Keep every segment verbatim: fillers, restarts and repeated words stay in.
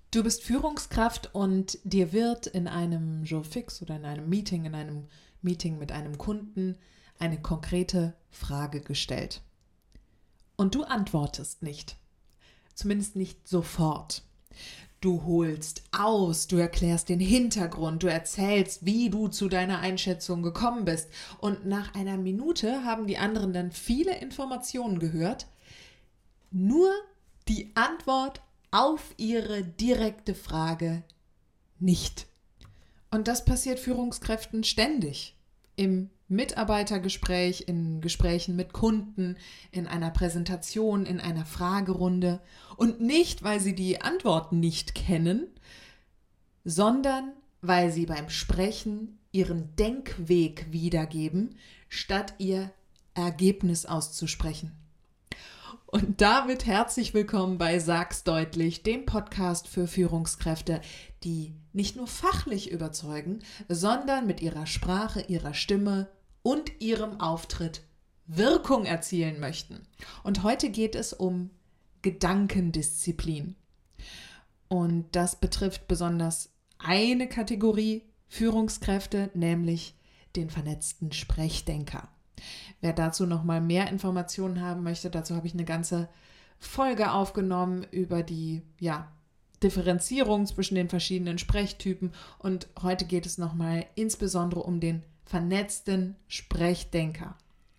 Du bist Führungskraft und dir wird in einem Jour fix oder in einem Meeting, in einem Meeting mit einem Kunden eine konkrete Frage gestellt. Und du antwortest nicht. Zumindest nicht sofort. Du holst aus, du erklärst den Hintergrund, du erzählst, wie du zu deiner Einschätzung gekommen bist. Und nach einer Minute haben die anderen dann viele Informationen gehört. Nur die Antwort auf ihre direkte Frage nicht. Und das passiert Führungskräften ständig. Im Mitarbeitergespräch, in Gesprächen mit Kunden, in einer Präsentation, in einer Fragerunde. Und nicht, weil sie die Antworten nicht kennen, sondern weil sie beim Sprechen ihren Denkweg wiedergeben, statt ihr Ergebnis auszusprechen. Und damit herzlich willkommen bei Sag's deutlich, dem Podcast für Führungskräfte, die nicht nur fachlich überzeugen, sondern mit ihrer Sprache, ihrer Stimme und ihrem Auftritt Wirkung erzielen möchten. Und heute geht es um Gedankendisziplin. Und das betrifft besonders eine Kategorie Führungskräfte, nämlich den vernetzten Sprechdenker. Wer dazu noch mal mehr Informationen haben möchte, dazu habe ich eine ganze Folge aufgenommen über die ja, Differenzierung zwischen den verschiedenen Sprechtypen. Und heute geht es noch mal insbesondere um den vernetzten Sprechdenker.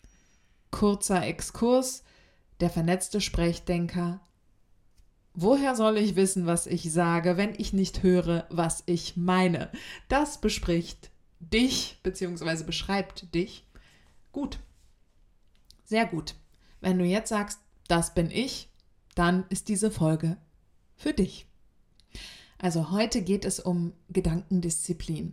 Kurzer Exkurs, der vernetzte Sprechdenker. Woher soll ich wissen, was ich sage, wenn ich nicht höre, was ich meine? Das bespricht dich bzw. beschreibt dich. Gut, sehr gut. Wenn du jetzt sagst, das bin ich, dann ist diese Folge für dich. Also heute geht es um Gedankendisziplin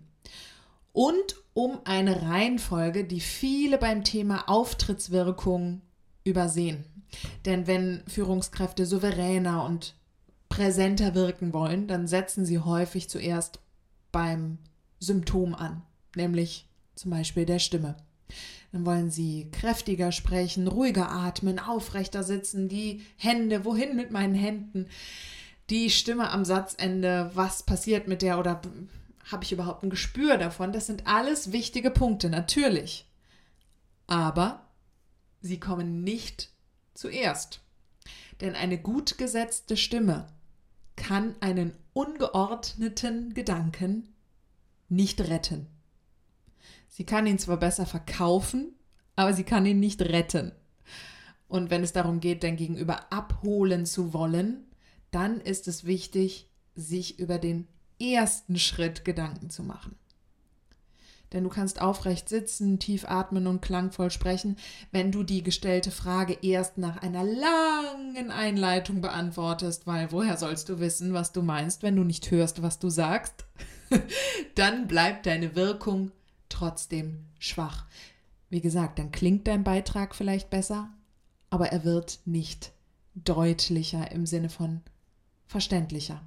und um eine Reihenfolge, die viele beim Thema Auftrittswirkung übersehen. Denn wenn Führungskräfte souveräner und präsenter wirken wollen, dann setzen sie häufig zuerst beim Symptom an, nämlich zum Beispiel der Stimme. Dann wollen sie kräftiger sprechen, ruhiger atmen, aufrechter sitzen, die Hände, wohin mit meinen Händen, die Stimme am Satzende, was passiert mit der oder habe ich überhaupt ein Gespür davon? Das sind alles wichtige Punkte, natürlich. Aber sie kommen nicht zuerst. Denn eine gut gesetzte Stimme kann einen ungeordneten Gedanken nicht retten. Sie kann ihn zwar besser verkaufen, aber sie kann ihn nicht retten. Und wenn es darum geht, dein Gegenüber abholen zu wollen, dann ist es wichtig, sich über den ersten Schritt Gedanken zu machen. Denn du kannst aufrecht sitzen, tief atmen und klangvoll sprechen, wenn du die gestellte Frage erst nach einer langen Einleitung beantwortest, weil woher sollst du wissen, was du meinst, wenn du nicht hörst, was du sagst? Dann bleibt deine Wirkung trotzdem schwach. Wie gesagt, dann klingt dein Beitrag vielleicht besser, aber er wird nicht deutlicher im Sinne von verständlicher.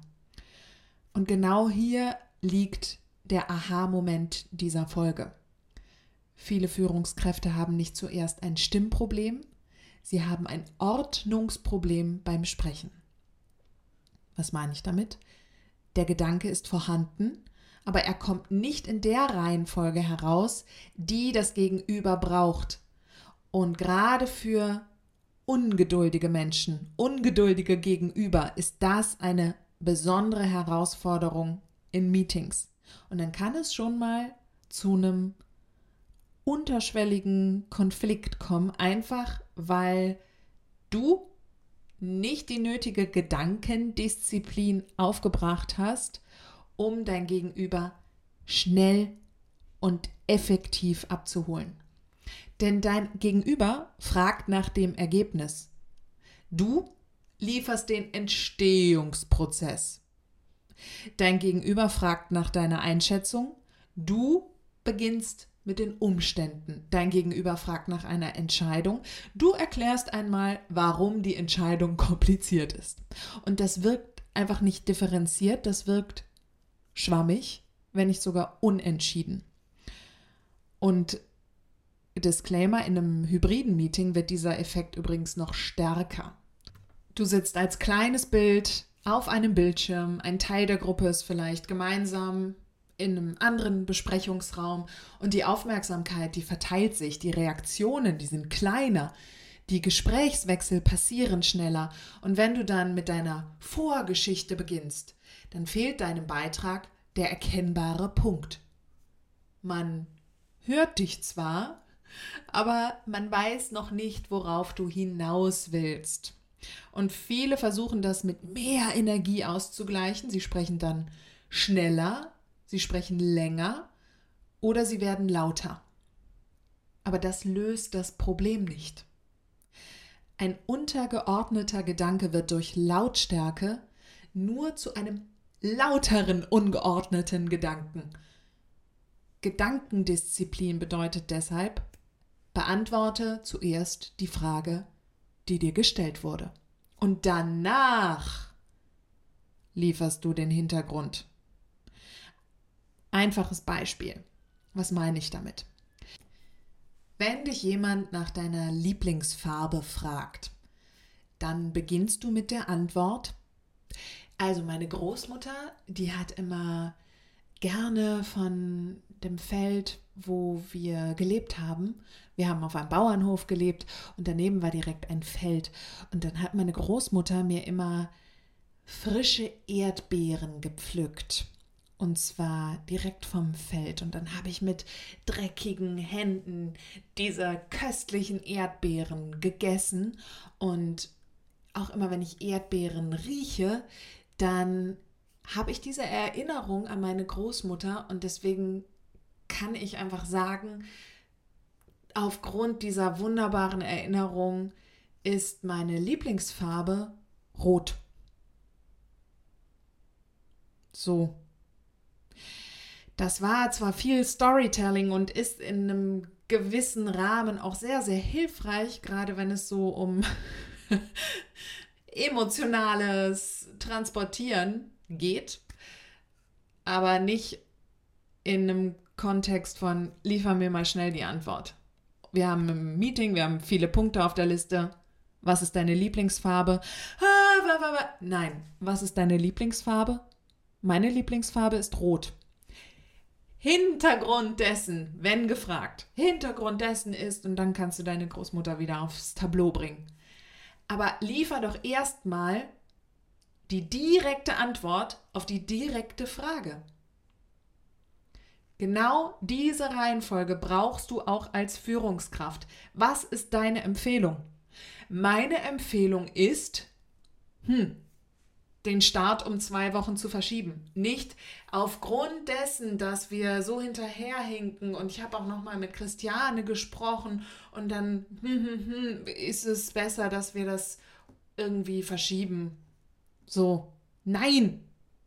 Und genau hier liegt der Aha-Moment dieser Folge. Viele Führungskräfte haben nicht zuerst ein Stimmproblem, sie haben ein Ordnungsproblem beim Sprechen. Was meine ich damit? Der Gedanke ist vorhanden, aber er kommt nicht in der Reihenfolge heraus, die das Gegenüber braucht. Und gerade für ungeduldige Menschen, ungeduldige Gegenüber, ist das eine besondere Herausforderung in Meetings. Und dann kann es schon mal zu einem unterschwelligen Konflikt kommen, einfach weil du nicht die nötige Gedankendisziplin aufgebracht hast, um dein Gegenüber schnell und effektiv abzuholen. Denn dein Gegenüber fragt nach dem Ergebnis. Du lieferst den Entstehungsprozess. Dein Gegenüber fragt nach deiner Einschätzung. Du beginnst mit den Umständen. Dein Gegenüber fragt nach einer Entscheidung. Du erklärst einmal, warum die Entscheidung kompliziert ist. Und das wirkt einfach nicht differenziert, das wirkt schwammig, wenn nicht sogar unentschieden. Und Disclaimer, in einem hybriden Meeting wird dieser Effekt übrigens noch stärker. Du sitzt als kleines Bild auf einem Bildschirm, ein Teil der Gruppe ist vielleicht gemeinsam in einem anderen Besprechungsraum und die Aufmerksamkeit, die verteilt sich, die Reaktionen, die sind kleiner, die Gesprächswechsel passieren schneller und wenn du dann mit deiner Vorgeschichte beginnst, dann fehlt deinem Beitrag der erkennbare Punkt. Man hört dich zwar, aber man weiß noch nicht, worauf du hinaus willst. Und viele versuchen das mit mehr Energie auszugleichen. Sie sprechen dann schneller, sie sprechen länger oder sie werden lauter. Aber das löst das Problem nicht. Ein untergeordneter Gedanke wird durch Lautstärke nur zu einem lauteren, ungeordneten Gedanken. Gedankendisziplin bedeutet deshalb, beantworte zuerst die Frage, die dir gestellt wurde. Und danach lieferst du den Hintergrund. Einfaches Beispiel. Was meine ich damit? Wenn dich jemand nach deiner Lieblingsfarbe fragt, dann beginnst du mit der Antwort. Also meine Großmutter, die hat immer gerne von dem Feld, wo wir gelebt haben. Wir haben auf einem Bauernhof gelebt und daneben war direkt ein Feld. Und dann hat meine Großmutter mir immer frische Erdbeeren gepflückt. Und zwar direkt vom Feld. Und dann habe ich mit dreckigen Händen diese köstlichen Erdbeeren gegessen. Und auch immer, wenn ich Erdbeeren rieche, dann habe ich diese Erinnerung an meine Großmutter. Und deswegen kann ich einfach sagen, aufgrund dieser wunderbaren Erinnerung ist meine Lieblingsfarbe rot. So. Das war zwar viel Storytelling und ist in einem gewissen Rahmen auch sehr, sehr hilfreich, gerade wenn es so um emotionales Transportieren geht, aber nicht in einem Kontext von liefer mir mal schnell die Antwort. Wir haben ein Meeting, wir haben viele Punkte auf der Liste. Was ist deine Lieblingsfarbe? Nein, was ist deine Lieblingsfarbe? Meine Lieblingsfarbe ist rot. Hintergrund dessen, wenn gefragt, Hintergrund dessen ist, und dann kannst du deine Großmutter wieder aufs Tableau bringen. Aber liefer doch erstmal die direkte Antwort auf die direkte Frage. Genau diese Reihenfolge brauchst du auch als Führungskraft. Was ist deine Empfehlung? Meine Empfehlung ist, hm, den Start um zwei Wochen zu verschieben. Nicht aufgrund dessen, dass wir so hinterherhinken und ich habe auch nochmal mit Christiane gesprochen und dann hm, hm, hm, ist es besser, dass wir das irgendwie verschieben. So, nein!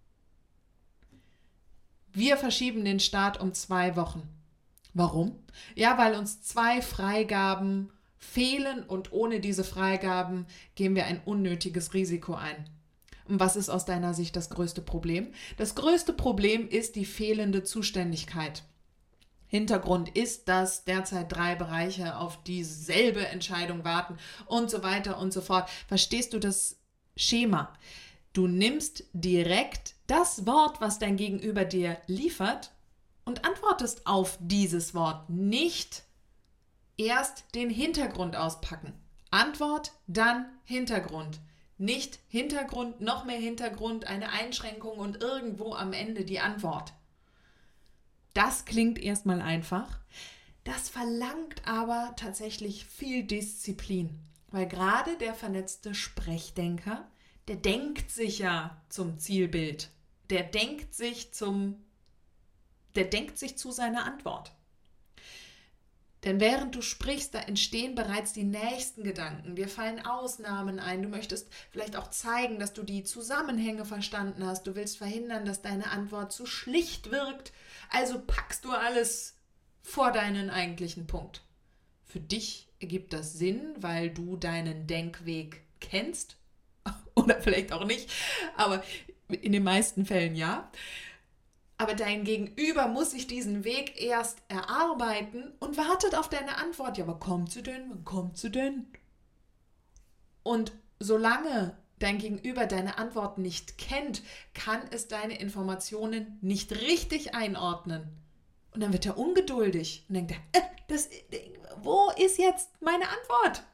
Wir verschieben den Start um zwei Wochen. Warum? Ja, weil uns zwei Freigaben fehlen und ohne diese Freigaben gehen wir ein unnötiges Risiko ein. Und was ist aus deiner Sicht das größte Problem? Das größte Problem ist die fehlende Zuständigkeit. Hintergrund ist, dass derzeit drei Bereiche auf dieselbe Entscheidung warten und so weiter und so fort. Verstehst du das Schema? Du nimmst direkt das Wort, was dein Gegenüber dir liefert und antwortest auf dieses Wort. Nicht erst den Hintergrund auspacken. Antwort, dann Hintergrund. Nicht Hintergrund, noch mehr Hintergrund, eine Einschränkung und irgendwo am Ende die Antwort. Das klingt erstmal einfach. Das verlangt aber tatsächlich viel Disziplin, weil gerade der vernetzte Sprechdenker, der denkt sich ja zum Zielbild. Der denkt sich zum, der denkt sich zu seiner Antwort. Denn während du sprichst, da entstehen bereits die nächsten Gedanken. Dir fallen Ausnahmen ein. Du möchtest vielleicht auch zeigen, dass du die Zusammenhänge verstanden hast. Du willst verhindern, dass deine Antwort zu schlicht wirkt. Also packst du alles vor deinen eigentlichen Punkt. Für dich ergibt das Sinn, weil du deinen Denkweg kennst. Oder vielleicht auch nicht. Aber in den meisten Fällen ja. Aber dein Gegenüber muss sich diesen Weg erst erarbeiten und wartet auf deine Antwort. Ja, aber kommt sie denn? Wann kommt sie denn? Und solange dein Gegenüber deine Antwort nicht kennt, kann es deine Informationen nicht richtig einordnen. Und dann wird er ungeduldig und denkt, äh, das, wo ist jetzt meine Antwort?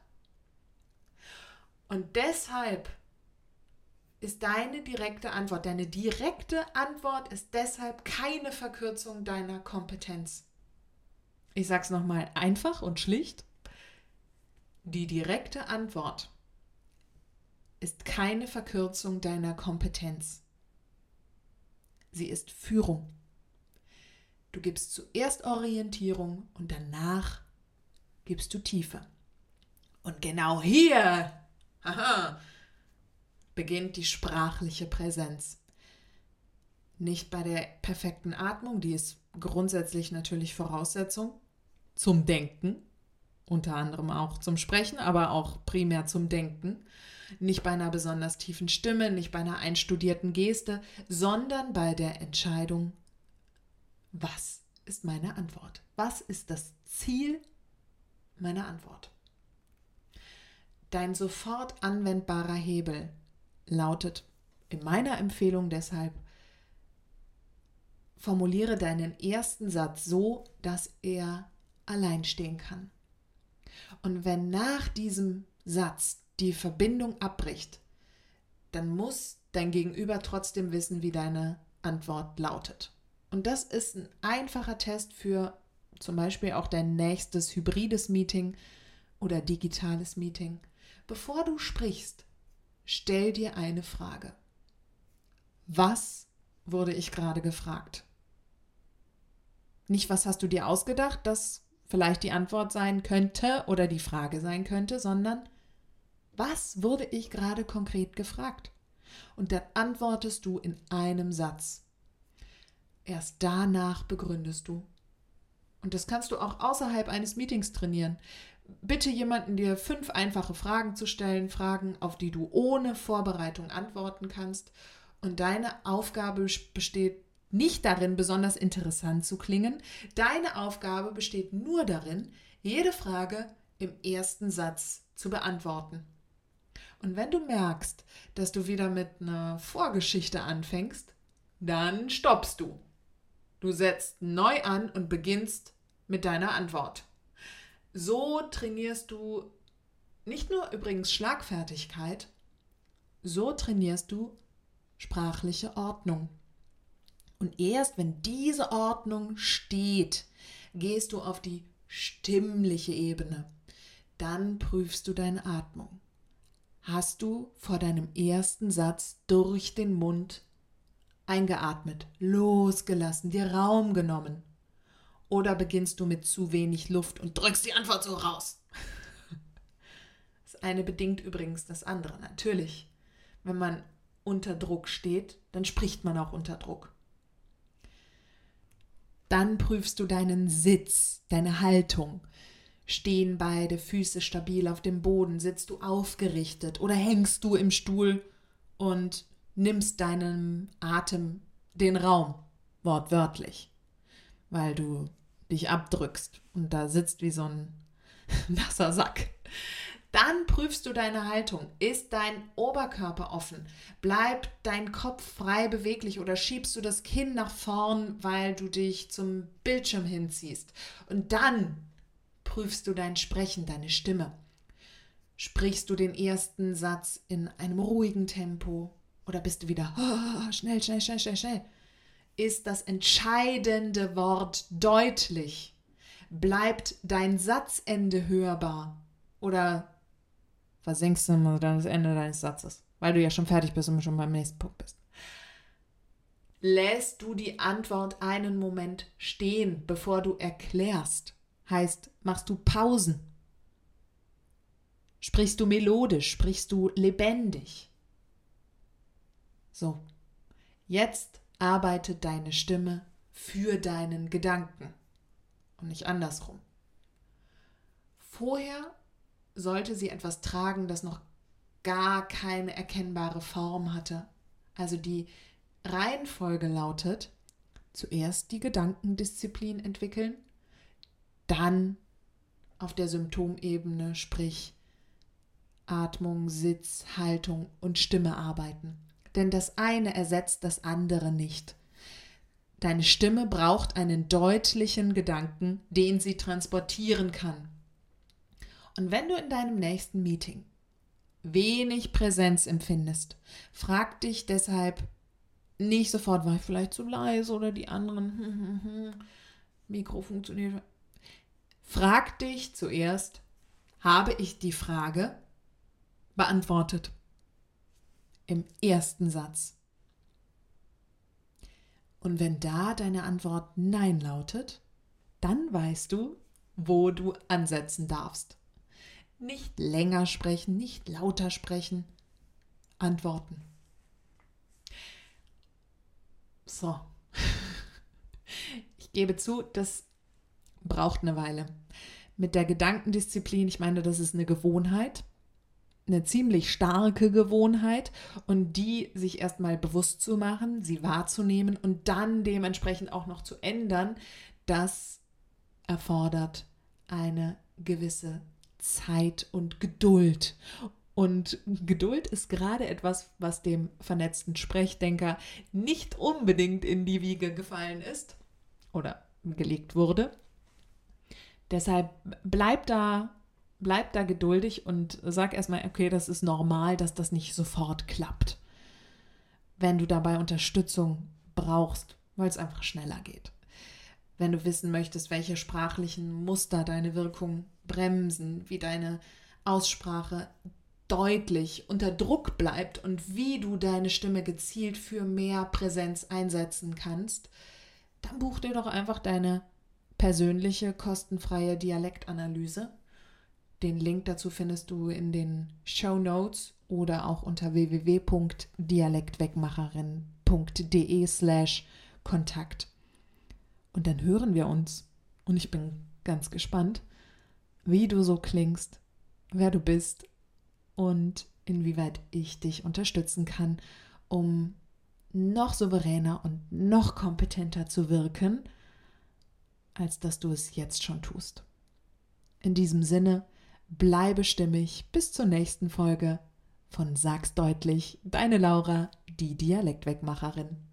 Und deshalb ist deine direkte Antwort, deine direkte Antwort ist deshalb keine Verkürzung deiner Kompetenz. Ich sage es nochmal einfach und schlicht. Die direkte Antwort ist keine Verkürzung deiner Kompetenz. Sie ist Führung. Du gibst zuerst Orientierung und danach gibst du Tiefe. Und genau hier haha, beginnt die sprachliche Präsenz. Nicht bei der perfekten Atmung, die ist grundsätzlich natürlich Voraussetzung zum Denken, unter anderem auch zum Sprechen, aber auch primär zum Denken. Nicht bei einer besonders tiefen Stimme, nicht bei einer einstudierten Geste, sondern bei der Entscheidung, was ist meine Antwort? Was ist das Ziel meiner Antwort? Dein sofort anwendbarer Hebel lautet in meiner Empfehlung deshalb, formuliere deinen ersten Satz so, dass er allein stehen kann. Und wenn nach diesem Satz die Verbindung abbricht, dann muss dein Gegenüber trotzdem wissen, wie deine Antwort lautet. Und das ist ein einfacher Test für zum Beispiel auch dein nächstes hybrides Meeting oder digitales Meeting. Bevor du sprichst, stell dir eine Frage. Was wurde ich gerade gefragt? Nicht, was hast du dir ausgedacht, das vielleicht die Antwort sein könnte oder die Frage sein könnte, sondern was wurde ich gerade konkret gefragt? Und dann antwortest du in einem Satz. Erst danach begründest du. Und das kannst du auch außerhalb eines Meetings trainieren. Bitte jemanden, dir fünf einfache Fragen zu stellen, Fragen, auf die du ohne Vorbereitung antworten kannst. Und deine Aufgabe besteht nicht darin, besonders interessant zu klingen. Deine Aufgabe besteht nur darin, jede Frage im ersten Satz zu beantworten. Und wenn du merkst, dass du wieder mit einer Vorgeschichte anfängst, dann stoppst du. Du setzt neu an und beginnst mit deiner Antwort. So trainierst du nicht nur übrigens Schlagfertigkeit, so trainierst du sprachliche Ordnung. Und erst wenn diese Ordnung steht, gehst du auf die stimmliche Ebene. Dann prüfst du deine Atmung. Hast du vor deinem ersten Satz durch den Mund eingeatmet, losgelassen, dir Raum genommen? Oder beginnst du mit zu wenig Luft und drückst die Antwort so raus? Das eine bedingt übrigens das andere. Natürlich, wenn man unter Druck steht, dann spricht man auch unter Druck. Dann prüfst du deinen Sitz, deine Haltung. Stehen beide Füße stabil auf dem Boden? Sitzt du aufgerichtet oder hängst du im Stuhl und nimmst deinem Atem den Raum, wortwörtlich, weil du dich abdrückst und da sitzt wie so ein nasser Sack. Dann prüfst du deine Haltung. Ist dein Oberkörper offen? Bleibt dein Kopf frei beweglich oder schiebst du das Kinn nach vorn, weil du dich zum Bildschirm hinziehst? Und dann prüfst du dein Sprechen, deine Stimme. Sprichst du den ersten Satz in einem ruhigen Tempo oder bist du wieder oh, schnell, schnell, schnell, schnell, schnell? Ist das entscheidende Wort deutlich? Bleibt dein Satzende hörbar? Oder versenkst du mal das Ende deines Satzes, weil du ja schon fertig bist und schon beim nächsten Punkt bist? Lässt du die Antwort einen Moment stehen, bevor du erklärst? Heißt, machst du Pausen? Sprichst du melodisch? Sprichst du lebendig? So, jetzt arbeitet deine Stimme für deinen Gedanken und nicht andersrum. Vorher sollte sie etwas tragen, das noch gar keine erkennbare Form hatte. Also die Reihenfolge lautet, zuerst die Gedankendisziplin entwickeln, dann auf der Symptomebene, sprich Atmung, Sitz, Haltung und Stimme arbeiten. Denn das eine ersetzt das andere nicht. Deine Stimme braucht einen deutlichen Gedanken, den sie transportieren kann. Und wenn du in deinem nächsten Meeting wenig Präsenz empfindest, frag dich deshalb nicht sofort, war ich vielleicht zu leise oder die anderen, hm, hm, hm, Mikro funktioniert. Frag dich zuerst, habe ich die Frage beantwortet? Im ersten Satz. Und wenn da deine Antwort Nein lautet, dann weißt du, wo du ansetzen darfst. Nicht länger sprechen, nicht lauter sprechen, antworten. So. Ich gebe zu, das braucht eine Weile. Mit der Gedankendisziplin, ich meine, das ist eine Gewohnheit, eine ziemlich starke Gewohnheit und die sich erstmal bewusst zu machen, sie wahrzunehmen und dann dementsprechend auch noch zu ändern, das erfordert eine gewisse Zeit und Geduld. Und Geduld ist gerade etwas, was dem vernetzten Sprechdenker nicht unbedingt in die Wiege gefallen ist oder gelegt wurde. Deshalb bleib da, bleib da geduldig und sag erstmal, okay, das ist normal, dass das nicht sofort klappt. Wenn du dabei Unterstützung brauchst, weil es einfach schneller geht. Wenn du wissen möchtest, welche sprachlichen Muster deine Wirkung bremsen, wie deine Aussprache deutlich unter Druck bleibt und wie du deine Stimme gezielt für mehr Präsenz einsetzen kannst, dann buch dir doch einfach deine persönliche, kostenfreie Dialektanalyse. Den Link dazu findest du in den Shownotes oder auch unter w w w punkt dialektwegmacherin punkt d e slash Kontakt. Und dann hören wir uns. Und ich bin ganz gespannt, wie du so klingst, wer du bist und inwieweit ich dich unterstützen kann, um noch souveräner und noch kompetenter zu wirken, als dass du es jetzt schon tust. In diesem Sinne, bleibe stimmig bis zur nächsten Folge von Sag's deutlich, deine Laura, die Dialektwegmacherin.